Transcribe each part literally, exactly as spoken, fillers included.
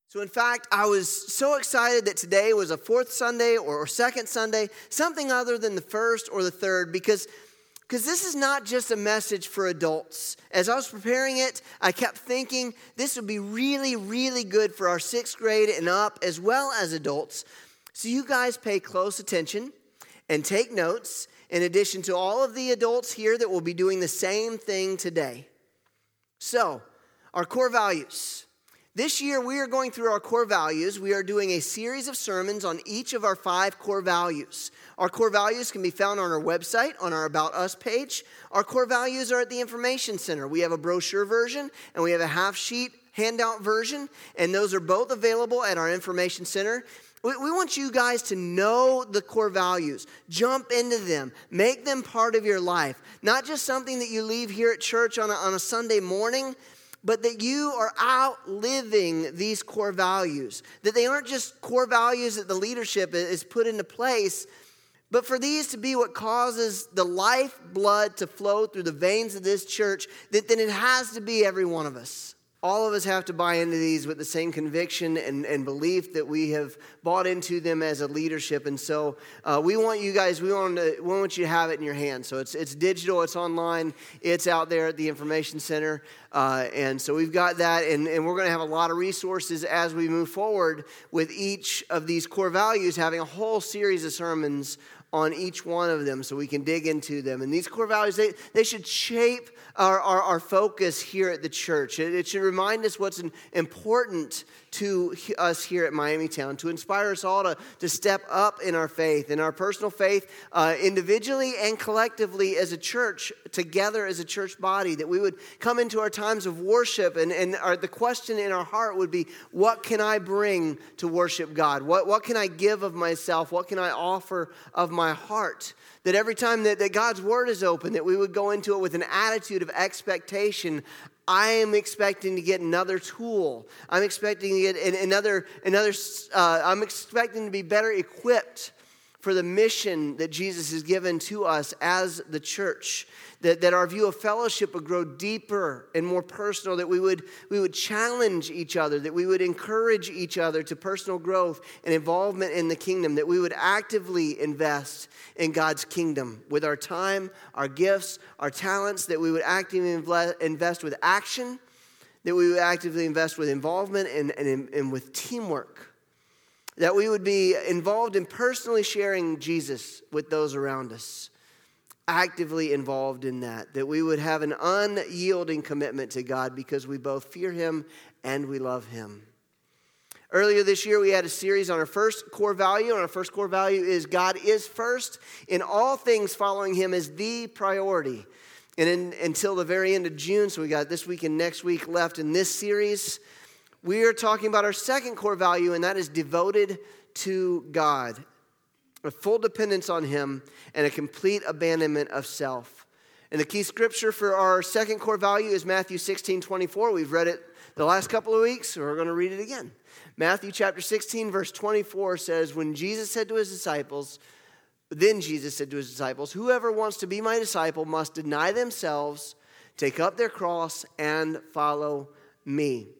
So in fact, I was so excited that today was a fourth Sunday or, or second Sunday, something other than the first or the third, because, because this is not just a message for adults. As I was preparing it, I kept thinking this would be really, really good for our sixth grade and up, as well as adults. So you guys pay close attention and take notes, in addition to all of the adults here that will be doing the same thing today. So, our core values. This year, we are going through our core values. We are doing a series of sermons on each of our five core values. Our core values can be found on our website, on our About Us page. Our core values are at the Information Center. We have a brochure version, and we have a half-sheet handout version, and those are both available at our Information Center. We, we want you guys to know the core values. Jump into them. Make them part of your life. Not just something that you leave here at church on a, on a Sunday morning, but that you are out living these core values. That they aren't just core values that the leadership is put into place, but for these to be what causes the lifeblood to flow through the veins of this church, that then it has to be every one of us. All of us have to buy into these with the same conviction and, and belief that we have bought into them as a leadership. And so uh, we want you guys, we want, to, we want you to have it in your hands. So it's it's digital, it's online, it's out there at the Information Center. Uh, and so we've got that, and, and we're going to have a lot of resources as we move forward with each of these core values, having a whole series of sermons on each one of them so we can dig into them. And these core values, they, they should shape our, our, our focus here at the church. It, it should remind us what's important to us here at Miamitown, to inspire us all to, to step up in our faith, in our personal faith, uh, individually and collectively as a church, together as a church body, that we would come into our times of worship, and, and our, the question in our heart would be, what can I bring to worship God? What, what can I give of myself? What can I offer of my heart? That every time that, that God's word is open, that we would go into it with an attitude of expectation. I am expecting to get another tool. I'm expecting to get another, another uh, I'm expecting to be better equipped for the mission that Jesus has given to us as the church. That, that our view of fellowship would grow deeper and more personal, that we would, we would challenge each other, that we would encourage each other to personal growth and involvement in the kingdom, that we would actively invest in God's kingdom with our time, our gifts, our talents, that we would actively invest with action, that we would actively invest with involvement and, and, and with teamwork, that we would be involved in personally sharing Jesus with those around us. Actively involved in that, that we would have an unyielding commitment to God because we both fear Him and we love Him. Earlier this year, we had a series on our first core value, and our first core value is God is first. In all things, following Him is the priority. And in, until the very end of June, so we got this week and next week left in this series, we are talking about our second core value, and that is devoted to God. A full dependence on Him and a complete abandonment of self. And the key scripture for our second core value is Matthew sixteen twenty-four. We've read it the last couple of weeks, so we're going to read it again. Matthew chapter sixteen, verse twenty-four says, when Jesus said to His disciples, then Jesus said to His disciples, whoever wants to be my disciple must deny themselves, take up their cross, and follow me.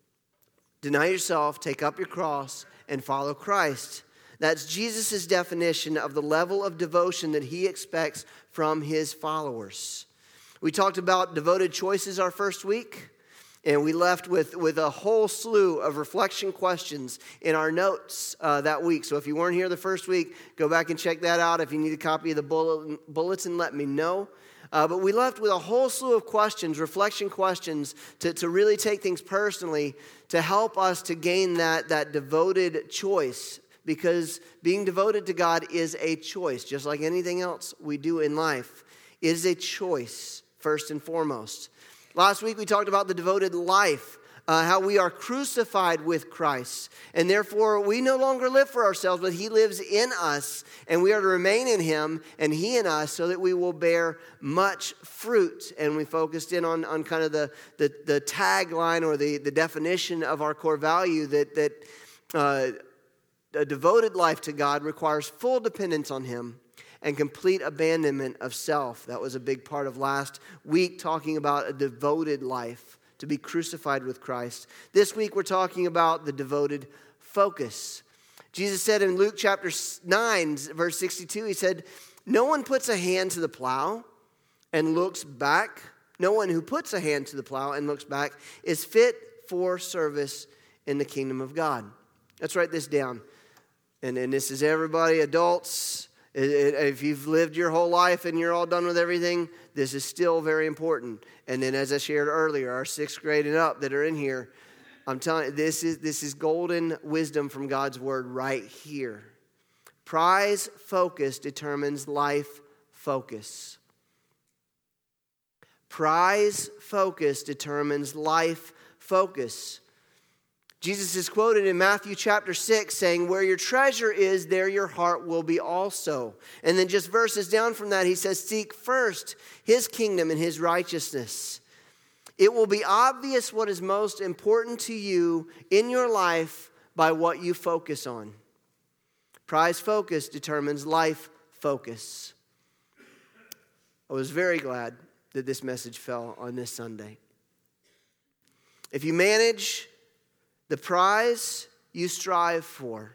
Deny yourself, take up your cross, and follow Christ. That's Jesus' definition of the level of devotion that He expects from His followers. We talked about devoted choices our first week, and we left with, with a whole slew of reflection questions in our notes uh, that week. So if you weren't here the first week, go back and check that out. If you need a copy of the bulletin, bulletin let me know. Uh, but we left with a whole slew of questions, reflection questions, to, to really take things personally, to help us to gain that, that devoted choice. Because being devoted to God is a choice, just like anything else we do in life. It is a choice, first and foremost. Last week we talked about the devoted life, uh, how we are crucified with Christ. And therefore we no longer live for ourselves, but He lives in us. And we are to remain in Him and He in us so that we will bear much fruit. And we focused in on, on kind of the, the, the tagline or the, the definition of our core value that... that uh, A devoted life to God requires full dependence on Him and complete abandonment of self. That was a big part of last week, talking about a devoted life to be crucified with Christ. This week we're talking about the devoted focus. Jesus said in Luke chapter nine, verse sixty-two, he said, no one puts a hand to the plow and looks back. No one who puts a hand to the plow and looks back is fit for service in the kingdom of God. Let's write this down. And, and this is everybody, adults. If you've lived your whole life and you're all done with everything, this is still very important. And then as I shared earlier, our sixth grade and up that are in here, I'm telling you, this is, this is golden wisdom from God's word right here. Prize focus determines life focus. Prize focus determines life focus. Jesus is quoted in Matthew chapter six saying, where your treasure is, there your heart will be also. And then just verses down from that, he says, seek first his kingdom and his righteousness. It will be obvious what is most important to you in your life by what you focus on. Prize focus determines life focus. I was very glad that this message fell on this Sunday. If you manage the prize you strive for,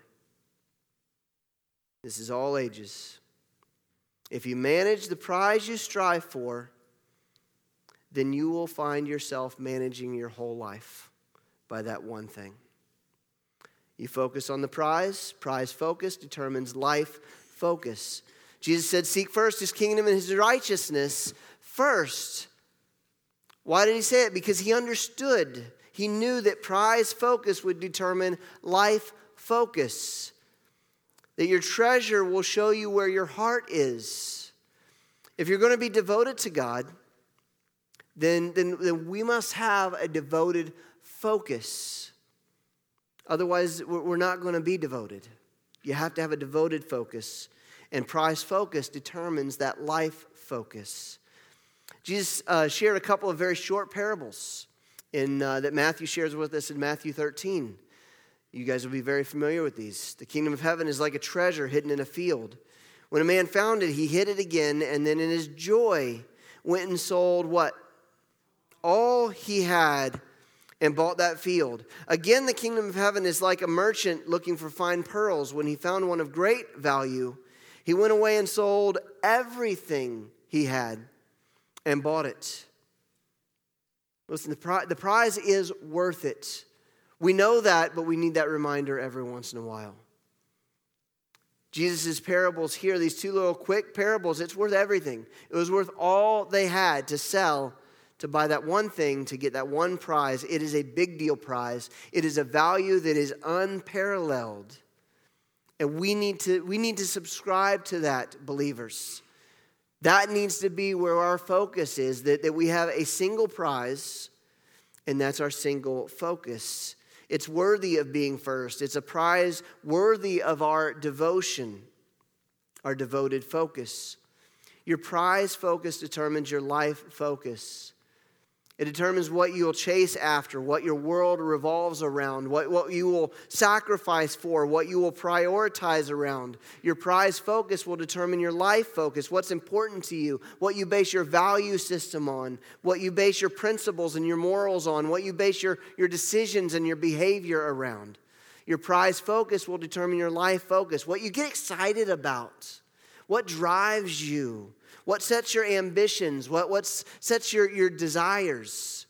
this is all ages. If you manage the prize you strive for, then you will find yourself managing your whole life by that one thing. You focus on the prize. Prize focus determines life focus. Jesus said, seek first his kingdom and his righteousness first. Why did he say it? Because he understood. He knew that prize focus would determine life focus. That your treasure will show you where your heart is. If you're going to be devoted to God, then, then, then we must have a devoted focus. Otherwise, we're not going to be devoted. You have to have a devoted focus. And prize focus determines that life focus. Jesus uh, shared a couple of very short parables in, uh, that Matthew shares with us in Matthew thirteen. You guys will be very familiar with these. The kingdom of heaven is like a treasure hidden in a field. When a man found it, he hid it again, and then in his joy went and sold what? All he had and bought that field. Again, the kingdom of heaven is like a merchant looking for fine pearls. When he found one of great value, he went away and sold everything he had and bought it. Listen, the prize, the prize is worth it. We know that, but we need that reminder every once in a while. Jesus' parables here, these two little quick parables, it's worth everything. It was worth all they had to sell to buy that one thing, to get that one prize. It is a big deal prize. It is a value that is unparalleled. And we need to, we need to subscribe to that, believers. That needs to be where our focus is, that, that we have a single prize, and that's our single focus. It's worthy of being first. It's a prize worthy of our devotion, our devoted focus. Your prize focus determines your life focus. It determines what you will chase after, what your world revolves around, what, what you will sacrifice for, what you will prioritize around. Your prize focus will determine your life focus, what's important to you, what you base your value system on, what you base your principles and your morals on, what you base your, your decisions and your behavior around. Your prize focus will determine your life focus, what you get excited about, what drives you. What sets your ambitions? What, what sets your, your desires?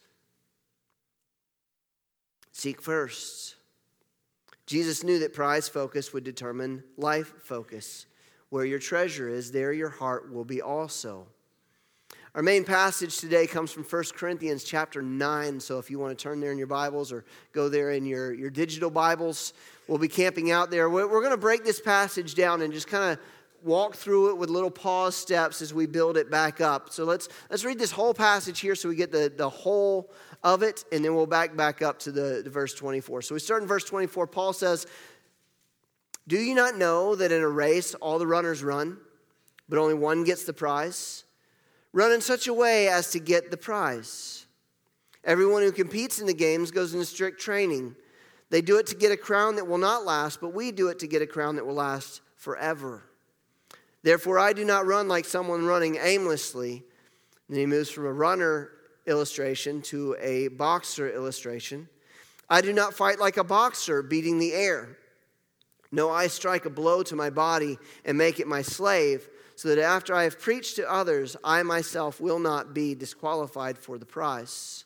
Seek first. Jesus knew that prize focus would determine life focus. Where your treasure is, there your heart will be also. Our main passage today comes from First Corinthians chapter nine. So if you want to turn there in your Bibles or go there in your, your digital Bibles, we'll be camping out there. We're, we're going to break this passage down and just kind of walk through it with little pause steps as we build it back up. So let's let's read this whole passage here so we get the, the whole of it, and then we'll back back up to the, the verse twenty-four. So we start in verse twenty-four. Paul says, "Do you not know that in a race all the runners run, but only one gets the prize? Run in such a way as to get the prize. Everyone who competes in the games goes into strict training. They do it to get a crown that will not last, but we do it to get a crown that will last forever. Therefore, I do not run like someone running aimlessly." And he moves from a runner illustration to a boxer illustration. I do not fight like a boxer beating the air. No, I strike a blow to my body and make it my slave, so that after I have preached to others, I myself will not be disqualified for the prize.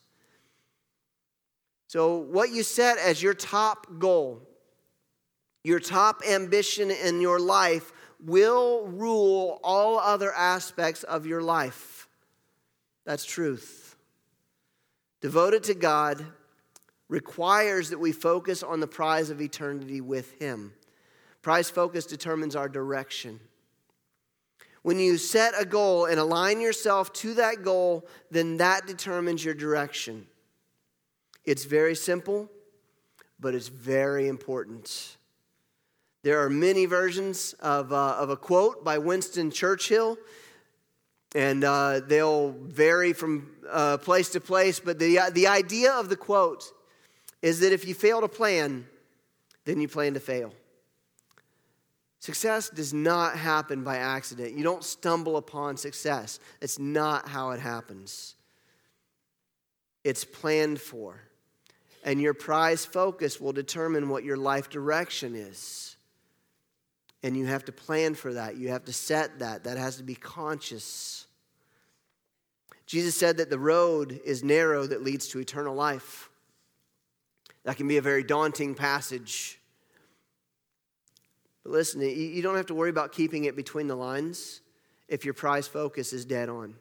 So what you set as your top goal, your top ambition in your life, will rule all other aspects of your life. That's truth. Devoted to God requires that we focus on the prize of eternity with Him. Prize focus determines our direction. When you set a goal and align yourself to that goal, then that determines your direction. It's very simple, but it's very important. There are many versions of, uh, of a quote by Winston Churchill, and uh, they'll vary from uh, place to place, but the, the idea of the quote is that if you fail to plan, then you plan to fail. Success does not happen by accident. You don't stumble upon success. It's not how it happens. It's planned for. And your prize focus will determine what your life direction is. And you have to plan for that. You have to set that. That has to be conscious. Jesus said that the road is narrow that leads to eternal life. That can be a very daunting passage. But listen, you don't have to worry about keeping it between the lines if your prize focus is dead on.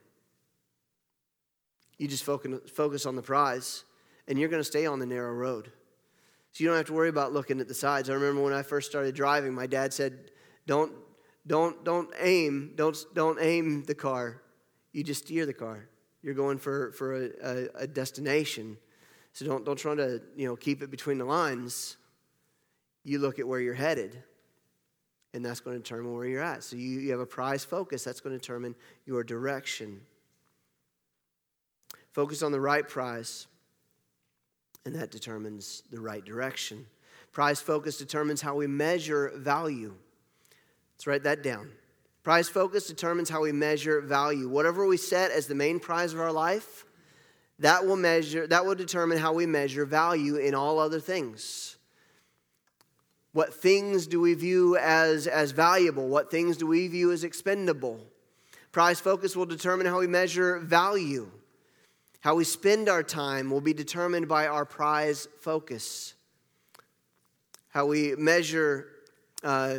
You just focus on the prize, and you're going to stay on the narrow road. So you don't have to worry about looking at the sides. I remember when I first started driving, my dad said, don't, don't, don't aim, don't, don't aim the car. You just steer the car. You're going for, for a, a, a destination. So don't, don't try to, you know, keep it between the lines. You look at where you're headed. And that's going to determine where you're at. So you, you have a prize focus. That's going to determine your direction. Focus on the right prize. And that determines the right direction. Prize focus determines how we measure value. Let's write that down. Prize focus determines how we measure value. Whatever we set as the main prize of our life, that will measure, that will determine how we measure value in all other things. What things do we view as, as valuable? What things do we view as expendable? Prize focus will determine how we measure value. How we spend our time will be determined by our prize focus. How we measure, uh,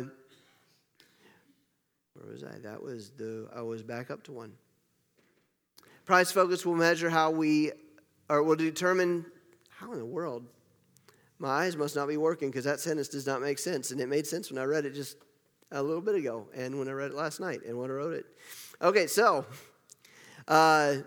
where was I? That was the, I was back up to one. Prize focus will measure how we, or will determine, how in the world? My eyes must not be working because that sentence does not make sense. And it made sense when I read it just a little bit ago and when I read it last night and when I wrote it. Okay, so uh,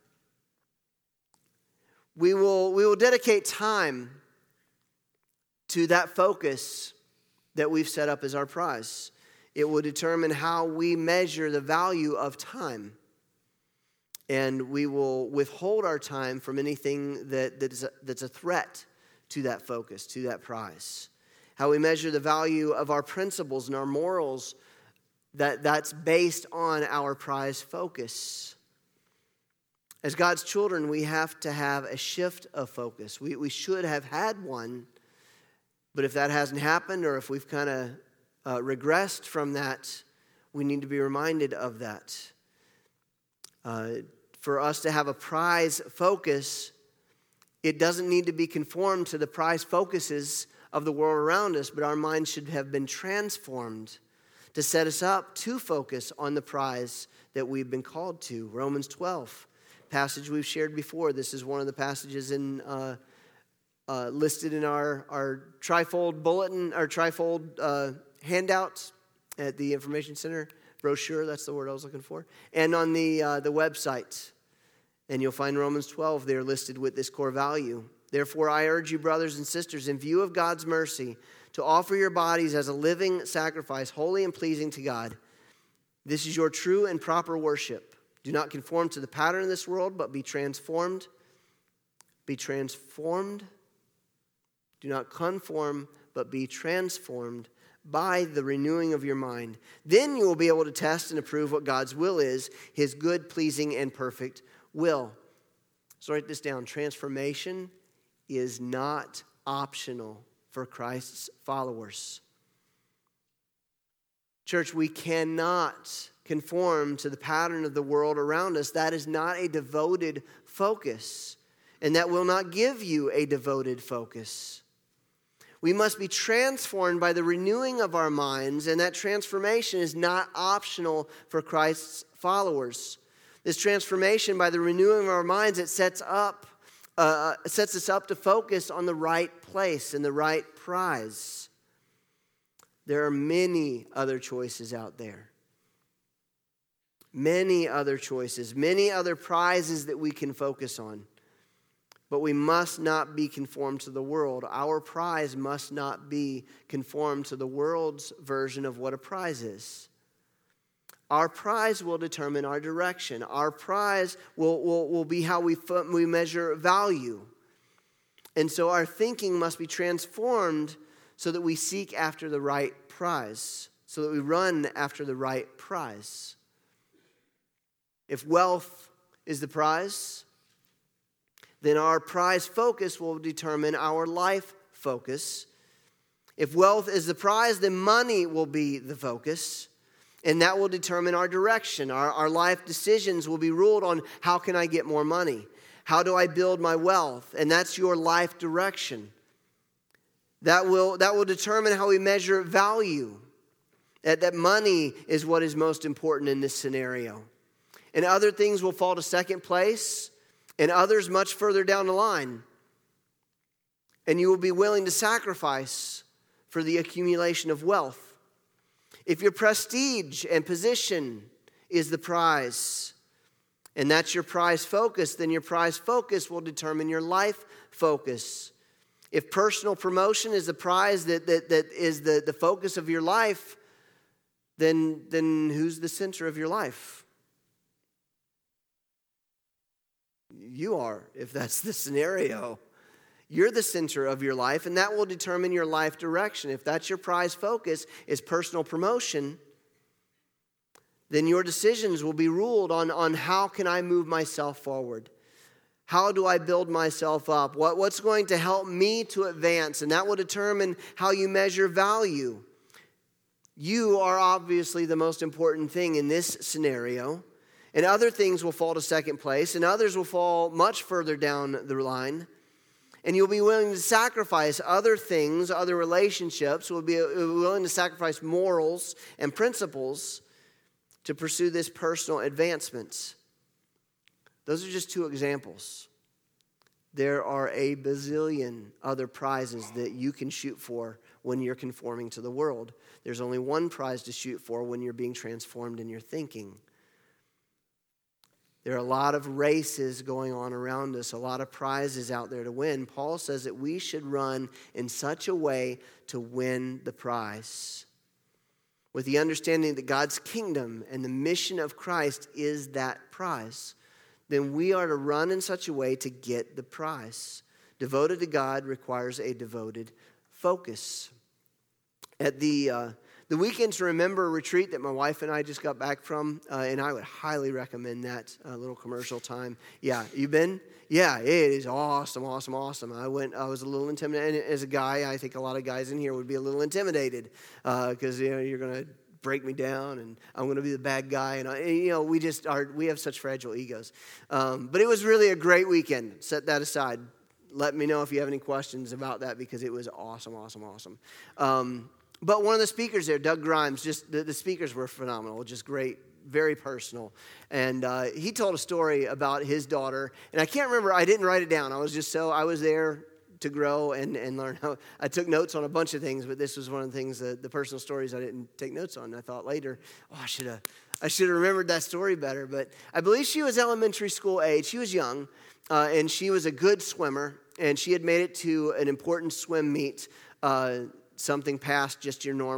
we will we will dedicate time to that focus that we've set up as our prize. It will determine how we measure the value of time. And we will withhold our time from anything that, that is a, that's a threat to that focus, to that prize. How we measure the value of our principles and our morals, that, that's based on our prize focus. As God's children, we have to have a shift of focus. We, we should have had one, but if that hasn't happened or if we've kind of uh, regressed from that, we need to be reminded of that. Uh, for us to have a prize focus, it doesn't need to be conformed to the prize focuses of the world around us, but our minds should have been transformed to set us up to focus on the prize that we've been called to. Romans twelve, passage we've shared before. This is one of the passages in uh, uh, listed in our, our trifold bulletin, our trifold uh, handouts at the Information Center. Brochure, that's the word I was looking for. And on the uh, the website. And you'll find Romans twelve there listed with this core value. Therefore, I urge you, brothers and sisters, in view of God's mercy, to offer your bodies as a living sacrifice, holy and pleasing to God. This is your true and proper worship. Do not conform to the pattern of this world, but be transformed. Be transformed. Do not conform, but be transformed by the renewing of your mind. Then you will be able to test and approve what God's will is, His good, pleasing, and perfect will. So write this down. Transformation is not optional for Christ's followers. Church, we cannot conform to the pattern of the world around us. That is not a devoted focus, and that will not give you a devoted focus. We must be transformed by the renewing of our minds, and that transformation is not optional for Christ's followers. This transformation by the renewing of our minds, it sets up, uh, sets us up to focus on the right place and the right prize. There are many other choices out there. Many other choices, many other prizes that we can focus on. But we must not be conformed to the world. Our prize must not be conformed to the world's version of what a prize is. Our prize will determine our direction. Our prize will, will, will be how we, we measure value. And so our thinking must be transformed so that we seek after the right prize, so that we run after the right prize. If wealth is the prize, then our prize focus will determine our life focus. If wealth is the prize, then money will be the focus, and that will determine our direction. Our, our life decisions will be ruled on how can I get more money? How do I build my wealth? And that's your life direction. That will, that will determine how we measure value. That, that money is what is most important in this scenario. And other things will fall to second place, and others much further down the line. And you will be willing to sacrifice for the accumulation of wealth. If your prestige and position is the prize, and that's your prize focus, then your prize focus will determine your life focus. If personal promotion is the prize that, that, that is the, the focus of your life, then, then who's the center of your life? You are, if that's the scenario. You're the center of your life, and that will determine your life direction. If that's your prize focus, is personal promotion, then your decisions will be ruled on, on how can I move myself forward? How do I build myself up? What, what's going to help me to advance? And that will determine how you measure value. You are obviously the most important thing in this scenario. And other things will fall to second place, and others will fall much further down the line. And you'll be willing to sacrifice other things, other relationships, will be willing to sacrifice morals and principles to pursue this personal advancement. Those are just two examples. There are a bazillion other prizes that you can shoot for when you're conforming to the world. There's only one prize to shoot for when you're being transformed in your thinking. There are a lot of races going on around us, a lot of prizes out there to win. Paul says that we should run in such a way to win the prize, with the understanding that God's kingdom and the mission of Christ is that prize. Then we are to run in such a way to get the prize. Devoted to God requires a devoted focus. At the uh, the Weekend to Remember retreat that my wife and I just got back from, uh, and I would highly recommend that uh, little commercial time. Yeah, you been? Yeah, it is awesome, awesome, awesome. I went. I was a little intimidated. And as a guy, I think a lot of guys in here would be a little intimidated because uh, you know you're going to break me down, and I'm going to be the bad guy. And, I, and you know, we just are. We have such fragile egos. Um, but it was really a great weekend. Set that aside. Let me know if you have any questions about that because it was awesome, awesome, awesome. Um, But one of the speakers there, Doug Grimes, just the, the speakers were phenomenal, just great, very personal. And uh, he told a story about his daughter. And I can't remember, I didn't write it down. I was just so, I was there to grow and, and learn how. I took notes on a bunch of things, but this was one of the things, the, the personal stories I didn't take notes on. And I thought later, oh, I should have I should have remembered that story better. But I believe she was elementary school age. She was young, uh, and she was a good swimmer. And she had made it to an important swim meet, uh something past just your normal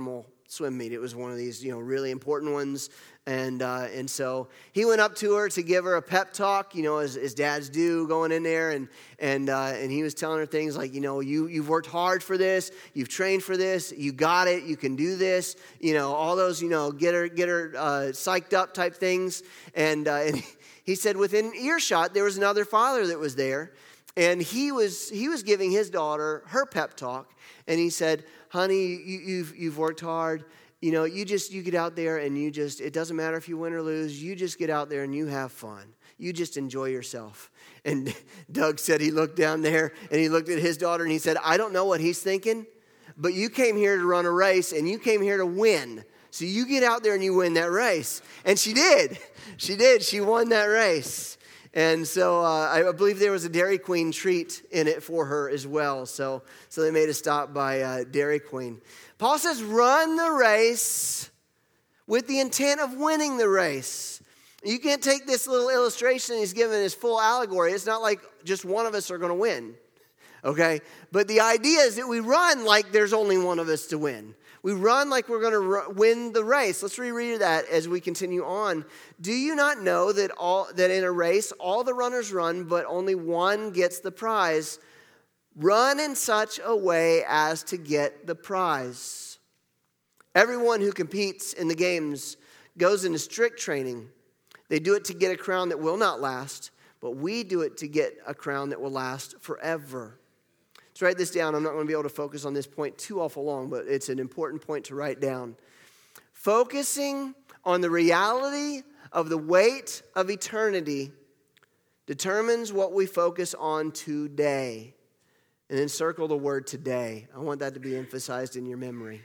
swim meet. It was one of these, you know, really important ones. And uh, and so he went up to her to give her a pep talk, you know, as, as dads do, going in there. And and uh, and he was telling her things like, you know, you, you've worked hard for this. You've trained for this. You got it. You can do this. You know, all those, you know, get her, get her uh, psyched up type things. And, uh, and he said within earshot, there was another father that was there. And he was he was giving his daughter her pep talk. And he said, honey, you, you've you've worked hard. You know, you just, you get out there and you just, it doesn't matter if you win or lose. You just get out there and you have fun. You just enjoy yourself. And Doug said he looked down there and he looked at his daughter and he said, I don't know what he's thinking, but you came here to run a race and you came here to win. So you get out there and you win that race. And she did. She did. She won that race. And so uh, I believe there was a Dairy Queen treat in it for her as well. So, so they made a stop by uh, Dairy Queen. Paul says, run the race with the intent of winning the race. You can't take this little illustration he's given as full allegory. It's not like just one of us are going to win, okay? But the idea is that we run like there's only one of us to win. We run like we're going to win the race. Let's reread that as we continue on. Do you not know that all that in a race all the runners run, but only one gets the prize? Run in such a way as to get the prize. Everyone who competes in the games goes into strict training. They do it to get a crown that will not last, but we do it to get a crown that will last forever. Let's write this down. I'm not going to be able to focus on this point too awful long, but it's an important point to write down. Focusing on the reality of the weight of eternity determines what we focus on today. And then circle the word today. I want that to be emphasized in your memory.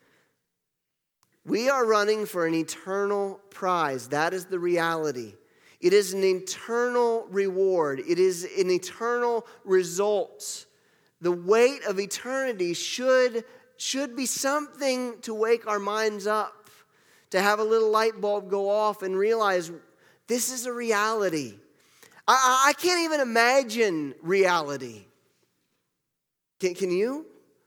We are running for an eternal prize. That is the reality. It is an eternal reward. It is an eternal result. The weight of eternity should, should be something to wake our minds up, to have a little light bulb go off and realize this is a reality. I, I can't even imagine reality. Can, can you?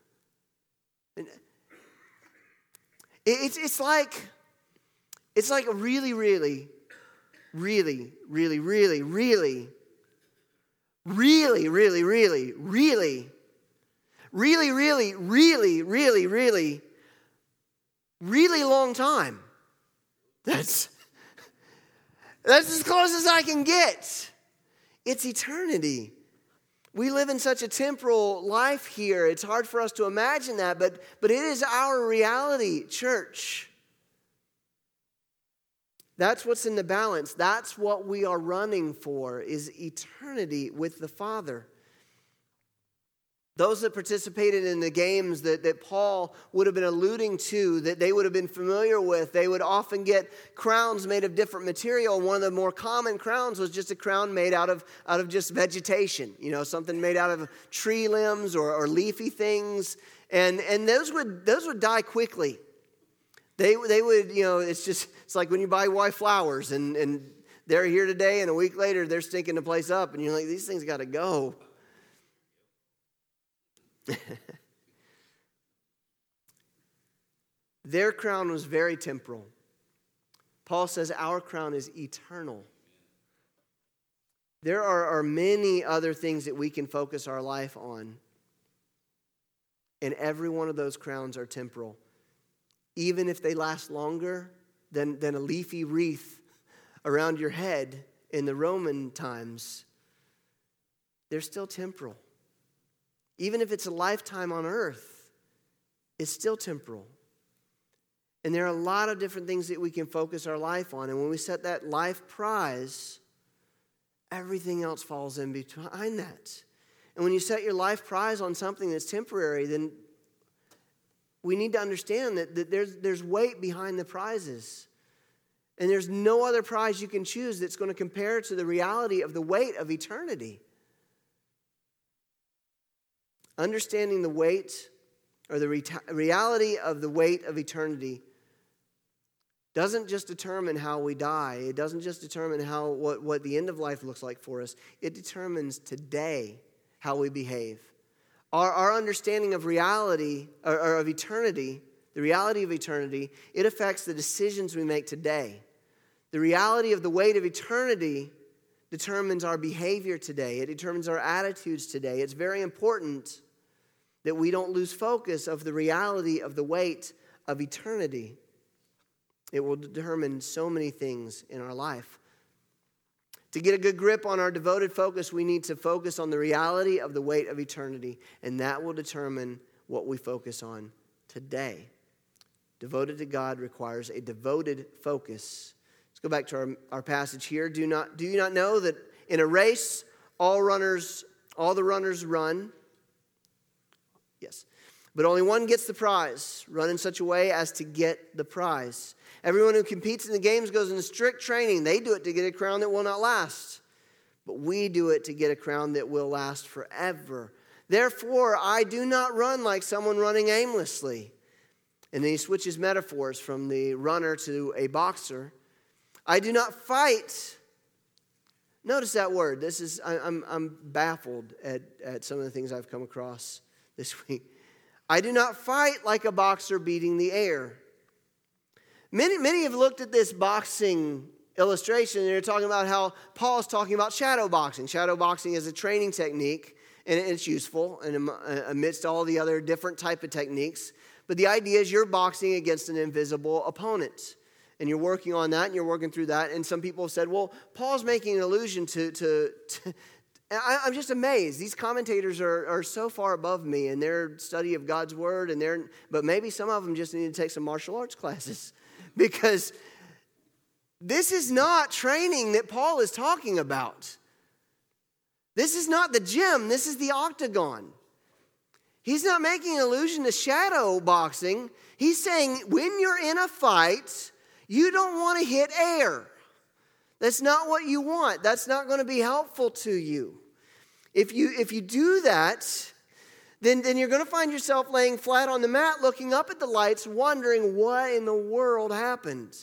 It's, it's like, it's like a really, really, really, really, really, really, really, really, really, really, really, really, really, really, really, really long time. That's, that's as close as I can get. It's eternity. We live in such a temporal life here. It's hard for us to imagine that, but, but it is our reality, church. That's what's in the balance. That's what we are running for, is eternity with the Father. Those that participated in the games that, that Paul would have been alluding to, that they would have been familiar with, they would often get crowns made of different material. One of the more common crowns was just a crown made out of, out of just vegetation, you know, something made out of tree limbs or, or leafy things. And, and those would those would die quickly. They, they would, you know, it's just, it's like when you buy white flowers and, and they're here today and a week later they're stinking the place up and you're like, these things got to go. Their crown was very temporal. Paul says our crown is eternal. There are, are many other things that we can focus our life on. And every one of those crowns are temporal. Even if they last longer than, than a leafy wreath around your head in the Roman times, they're still temporal. Even if it's a lifetime on earth, it's still temporal. And there are a lot of different things that we can focus our life on. And when we set that life prize, everything else falls in behind that. And when you set your life prize on something that's temporary, then we need to understand that, that there's, there's weight behind the prizes. And there's no other prize you can choose that's going to compare to the reality of the weight of eternity. Understanding the weight or the reta- reality of the weight of eternity doesn't just determine how we die. It doesn't just determine how what, what the end of life looks like for us. It determines today how we behave. Our, our understanding of reality or, or of eternity the reality of eternity, it affects the decisions we make today. The reality of the weight of eternity determines our behavior today. It determines our attitudes today. It's very important that we don't lose focus of the reality of the weight of eternity. It will determine so many things in our life. To get a good grip on our devoted focus, we need to focus on the reality of the weight of eternity, and that will determine what we focus on today. Devoted to God requires a devoted focus. Let's go back to our, our passage here. Do not, do you not know that in a race, all runners, all the runners run? Yes. But only one gets the prize. Run in such a way as to get the prize. Everyone who competes in the games goes into strict training. They do it to get a crown that will not last. But we do it to get a crown that will last forever. Therefore, I do not run like someone running aimlessly. And then he switches metaphors from the runner to a boxer. I do not fight. Notice that word. This is I, I'm I'm baffled at, at some of the things I've come across this week. I do not fight like a boxer beating the air. Many, many have looked at this boxing illustration and they're talking about how Paul is talking about shadow boxing. Shadow boxing is a training technique and it's useful and amidst all the other different type of techniques. But the idea is you're boxing against an invisible opponent. And you're working on that and you're working through that. And some people have said, well, Paul's making an allusion to... to, to I, I'm just amazed. These commentators are, are so far above me in their study of God's word. and they're, But maybe some of them just need to take some martial arts classes. Because this is not training that Paul is talking about. This is not the gym. This is the octagon. He's not making an allusion to shadow boxing. He's saying when you're in a fight, you don't want to hit air. That's not what you want. That's not going to be helpful to you. If you, if you do that, then, then you're going to find yourself laying flat on the mat, looking up at the lights, wondering what in the world happened.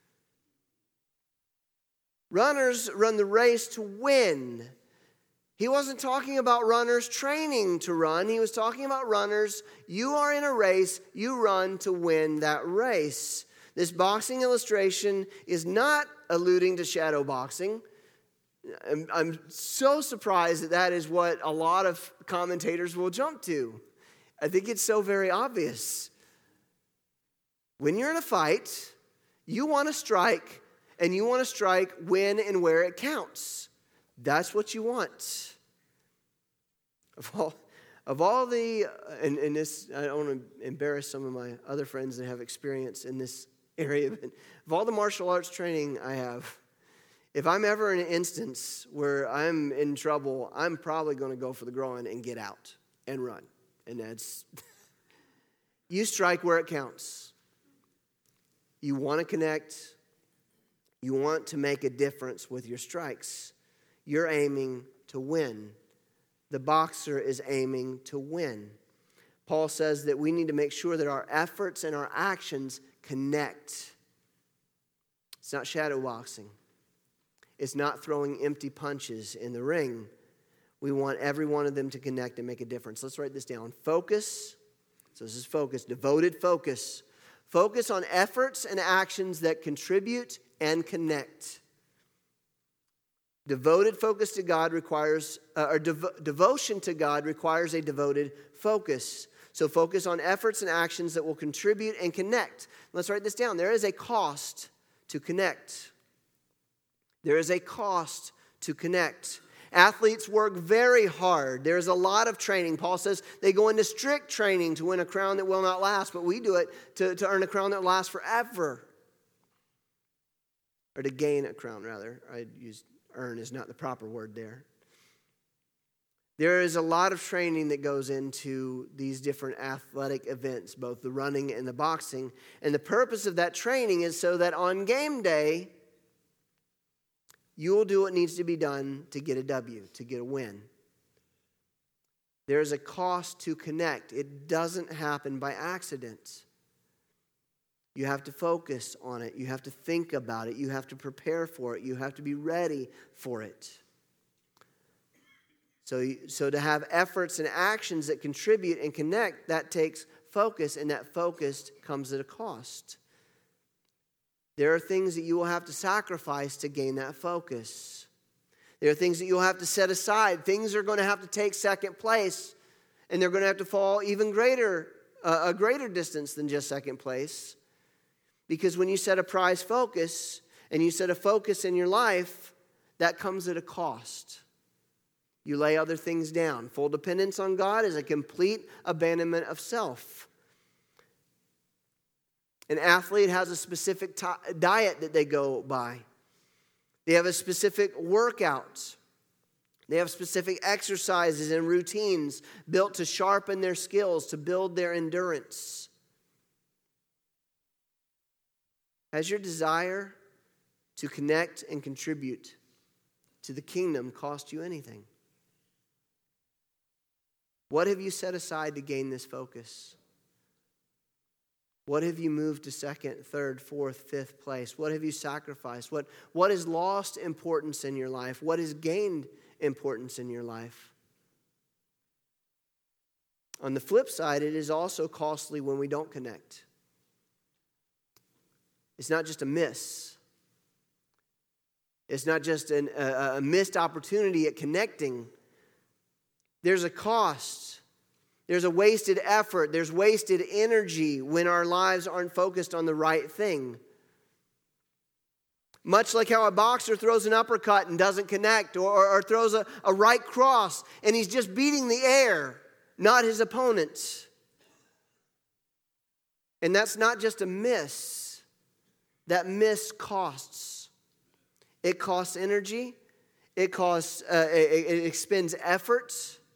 Runners run the race to win. He wasn't talking about runners training to run. He was talking about runners. You are in a race. You run to win that race. This boxing illustration is not alluding to shadow boxing. I'm, I'm so surprised that that is what a lot of commentators will jump to. I think it's so very obvious. When you're in a fight, you want to strike, and you want to strike when and where it counts. That's what you want. Of all, of all the, and, and this, I don't want to embarrass some of my other friends that have experience in this area, but of all the martial arts training I have, if I'm ever in an instance where I'm in trouble, I'm probably going to go for the groin and get out and run. And that's, you strike where it counts. You want to connect. You want to make a difference with your strikes. You're aiming to win. The boxer is aiming to win. Paul says that we need to make sure that our efforts and our actions connect. It's not shadow boxing. It's not throwing empty punches in the ring. We want every one of them to connect and make a difference. Let's write this down. Focus. So this is focus, devoted focus. Focus on efforts and actions that contribute and connect. Devoted focus to God requires, uh, or dev- devotion to God requires a devoted focus. So focus on efforts and actions that will contribute and connect. Let's write this down. There is a cost to connect. There is a cost to connect. Athletes work very hard. There's a lot of training. Paul says they go into strict training to win a crown that will not last, but we do it to, to earn a crown that will last forever. Or to gain a crown, rather. I used earn is not the proper word there. There is a lot of training that goes into these different athletic events, both the running and the boxing. And the purpose of that training is so that on game day, you will do what needs to be done to get a W, to get a win. There is a cost to connect. It doesn't happen by accident. You have to focus on it. You have to think about it. You have to prepare for it. You have to be ready for it. So, so to have efforts and actions that contribute and connect, that takes focus, and that focus comes at a cost. There are things that you will have to sacrifice to gain that focus. There are things that you'll have to set aside. Things are going to have to take second place, and they're going to have to fall even greater, uh, a greater distance than just second place. Because when you set a prize focus, and you set a focus in your life, that comes at a cost. You lay other things down. Full dependence on God is a complete abandonment of self. An athlete has a specific t- diet that they go by. They have a specific workout. They have specific exercises and routines built to sharpen their skills, to build their endurance. Has your desire to connect and contribute to the kingdom cost you anything? What have you set aside to gain this focus? What have you moved to second, third, fourth, fifth place? What have you sacrificed? What, what has lost importance in your life? What has gained importance in your life? On the flip side, it is also costly when we don't connect. It's not just a miss. It's not just an, a, a missed opportunity at connecting. There's a cost. There's a wasted effort. There's wasted energy when our lives aren't focused on the right thing. Much like how a boxer throws an uppercut and doesn't connect, or, or, or throws a, a right cross and he's just beating the air, not his opponent. And that's not just a miss. That miss costs. It costs energy. It costs. Uh, it, it expends effort.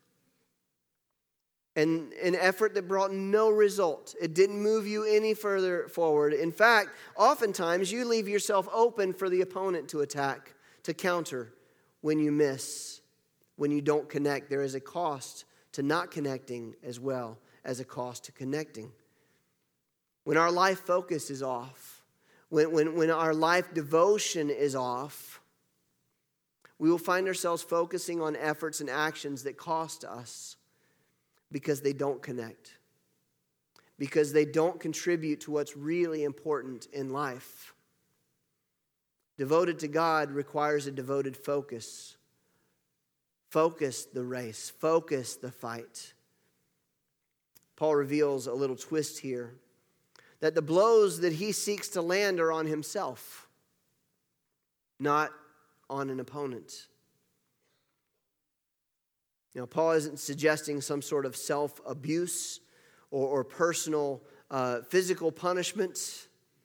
And an effort that brought no result. It didn't move you any further forward. In fact, oftentimes you leave yourself open for the opponent to attack, to counter when you miss, when you don't connect. There is a cost to not connecting as well as a cost to connecting. When our life focus is off, when, when, when our life devotion is off, we will find ourselves focusing on efforts and actions that cost us. Because they don't connect. Because they don't contribute to what's really important in life. Devoted to God requires a devoted focus. Focus the race. Focus the fight. Paul reveals a little twist here. That the blows that he seeks to land are on himself. Not on an opponent. Now, Paul isn't suggesting some sort of self-abuse or, or personal uh, physical punishment.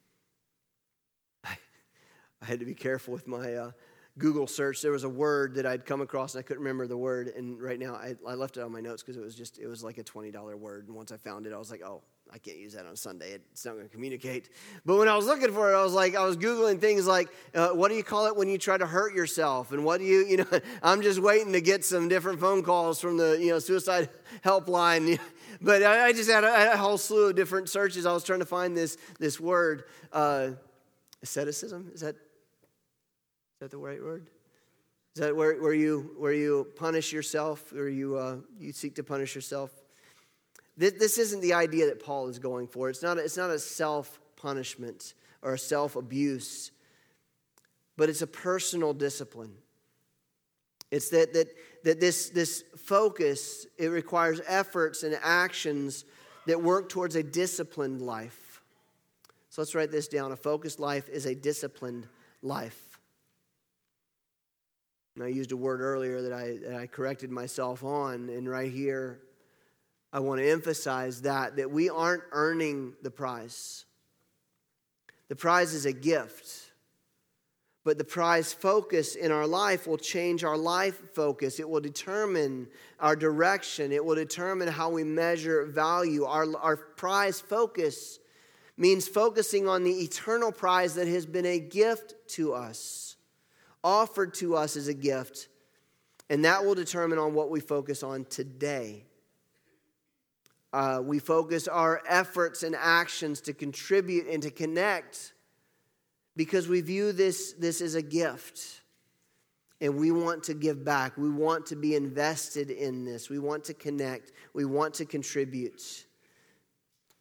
I, I had to be careful with my uh, Google search. There was a word that I'd come across, and I couldn't remember the word. And right now, I, I left it on my notes because it was just it was like a twenty dollars word. And once I found it, I was like, oh, I can't use that on Sunday. It's not going to communicate. But when I was looking for it, I was like, I was Googling things like, uh, what do you call it when you try to hurt yourself? And what do you, you know, I'm just waiting to get some different phone calls from the, you know, suicide helpline. But I, I just had a, a whole slew of different searches. I was trying to find this, this word, uh, asceticism. Is that, is that the right word? Is that where, where you, where you punish yourself, or you, uh, you seek to punish yourself? This isn't the idea that Paul is going for. It's not a, it's not a self-punishment or a self-abuse, but it's a personal discipline. It's that that that this, this focus, it requires efforts and actions that work towards a disciplined life. So let's write this down. A focused life is a disciplined life. And I used a word earlier that I, that I corrected myself on, and right here, I want to emphasize that, that we aren't earning the prize. The prize is a gift. But the prize focus in our life will change our life focus. It will determine our direction. It will determine how we measure value. Our, our prize focus means focusing on the eternal prize that has been a gift to us, offered to us as a gift. And that will determine on what we focus on today. Uh, we focus our efforts and actions to contribute and to connect because we view this, this as a gift. And we want to give back. We want to be invested in this. We want to connect. We want to contribute.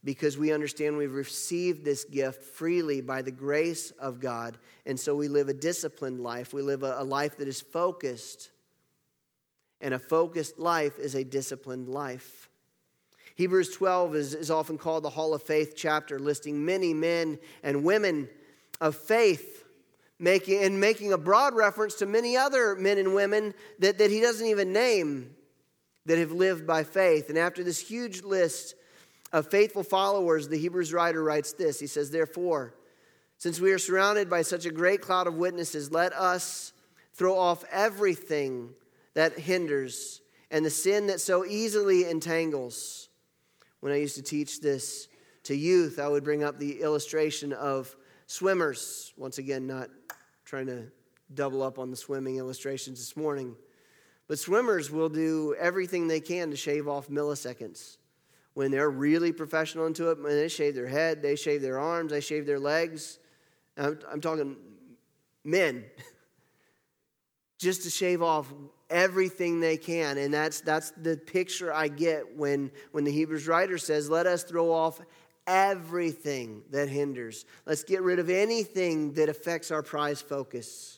because we understand we've received this gift freely by the grace of God. And so we live a disciplined life. We live a, a life that is focused. And a focused life is a disciplined life. Hebrews twelve is, is often called the Hall of Faith chapter, listing many men and women of faith, making and making a broad reference to many other men and women that, that he doesn't even name that have lived by faith. And after this huge list of faithful followers, the Hebrews writer writes this. He says, therefore, since we are surrounded by such a great cloud of witnesses, let us throw off everything that hinders and the sin that so easily entangles. When I used to teach this to youth, I would bring up the illustration of swimmers. Once again, not trying to double up on the swimming illustrations this morning. But swimmers will do everything they can to shave off milliseconds. When they're really professional into it, when they shave their head, they shave their arms, they shave their legs. I'm, I'm talking men. Just to shave off everything they can. And that's that's the picture I get when, when the Hebrews writer says, let us throw off everything that hinders. Let's get rid of anything that affects our prize focus.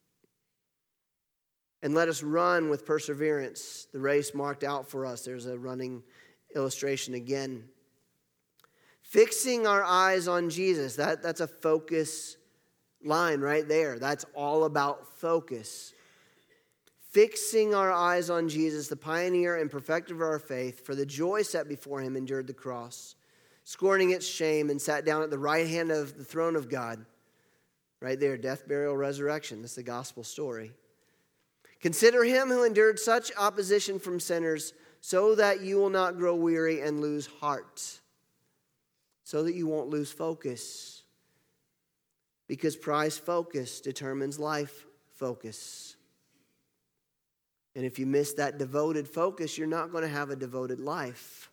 And let us run with perseverance the race marked out for us. There's a running illustration again. Fixing our eyes on Jesus. That, that's a focus line right there. That's all about focus. Fixing our eyes on Jesus, the pioneer and perfecter of our faith, for the joy set before him endured the cross, scorning its shame, and sat down at the right hand of the throne of God. Right there, death, burial, resurrection. That's the gospel story. Consider him who endured such opposition from sinners, so that you will not grow weary and lose heart. So that you won't lose focus. Because prize focus determines life focus. And if you miss that devoted focus, you're not going to have a devoted life.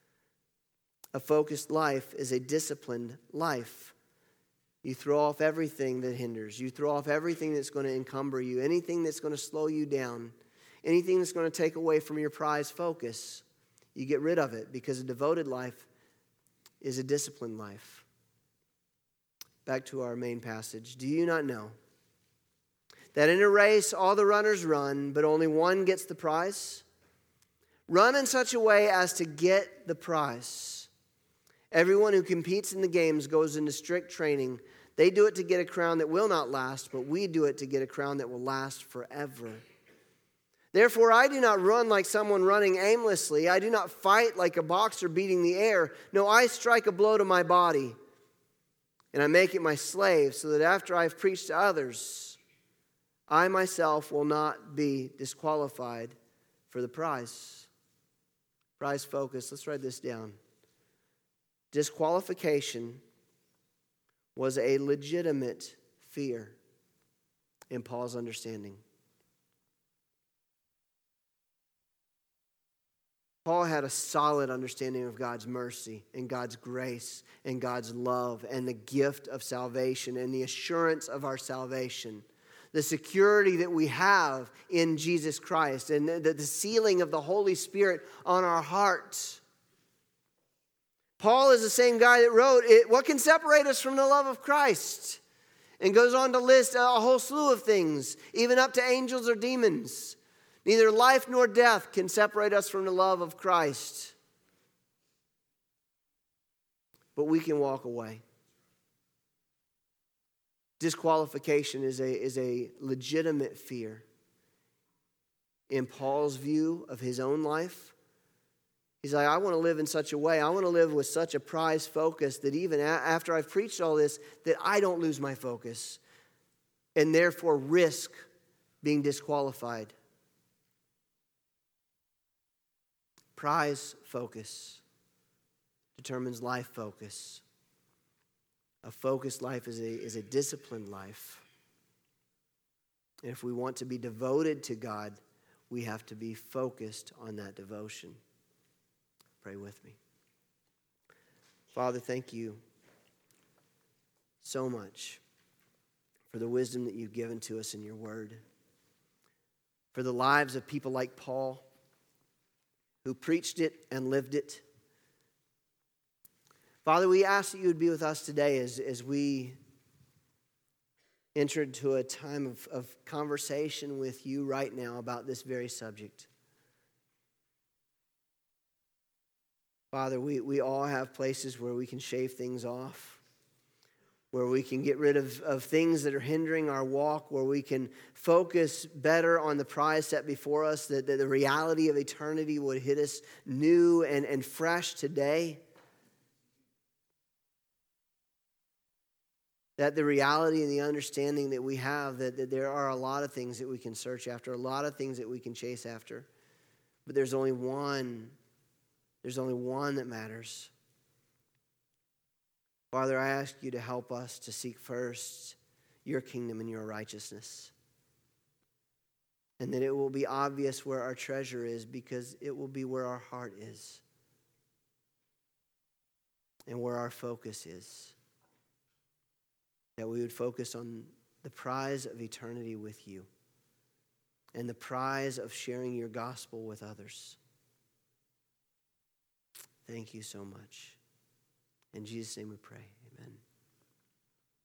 A focused life is a disciplined life. You throw off everything that hinders. You throw off everything that's going to encumber you, anything that's going to slow you down, anything that's going to take away from your prize focus. You get rid of it, because a devoted life is a disciplined life. Back to our main passage. Do you not know that in a race all the runners run, but only one gets the prize? Run in such a way as to get the prize. Everyone who competes in the games goes into strict training. They do it to get a crown that will not last, but we do it to get a crown that will last forever. Therefore, I do not run like someone running aimlessly. I do not fight like a boxer beating the air. No, I strike a blow to my body, and I make it my slave, so that after I've preached to others, I myself will not be disqualified for the prize. Prize focus. Let's write this down. Disqualification was a legitimate fear in Paul's understanding. Paul had a solid understanding of God's mercy and God's grace and God's love and the gift of salvation and the assurance of our salvation. The security that we have in Jesus Christ and the, the sealing of the Holy Spirit on our hearts. Paul is the same guy that wrote, it, what can separate us from the love of Christ? And goes on to list a whole slew of things, even up to angels or demons. Neither life nor death can separate us from the love of Christ. But we can walk away. Disqualification is a, is a legitimate fear. In Paul's view of his own life, he's like, I want to live in such a way, I want to live with such a prize focus that even a- after I've preached all this, that I don't lose my focus and therefore risk being disqualified. Prize focus determines life focus. A focused life is a, is a disciplined life. And if we want to be devoted to God, we have to be focused on that devotion. Pray with me. Father, thank you so much for the wisdom that you've given to us in your word. For the lives of people like Paul, who preached it and lived it. Father, we ask that you would be with us today as, as we enter into a time of, of conversation with you right now about this very subject. Father, we, we all have places where we can shave things off, where we can get rid of, of things that are hindering our walk, where we can focus better on the prize set before us, that, that the reality of eternity would hit us new and, and fresh today. That the reality and the understanding that we have, that, that there are a lot of things that we can search after, a lot of things that we can chase after, but there's only one, there's only one that matters. Father, I ask you to help us to seek first your kingdom and your righteousness. And that it will be obvious where our treasure is, because it will be where our heart is and where our focus is. That we would focus on the prize of eternity with you and the prize of sharing your gospel with others. Thank you so much. In Jesus' name we pray. Amen.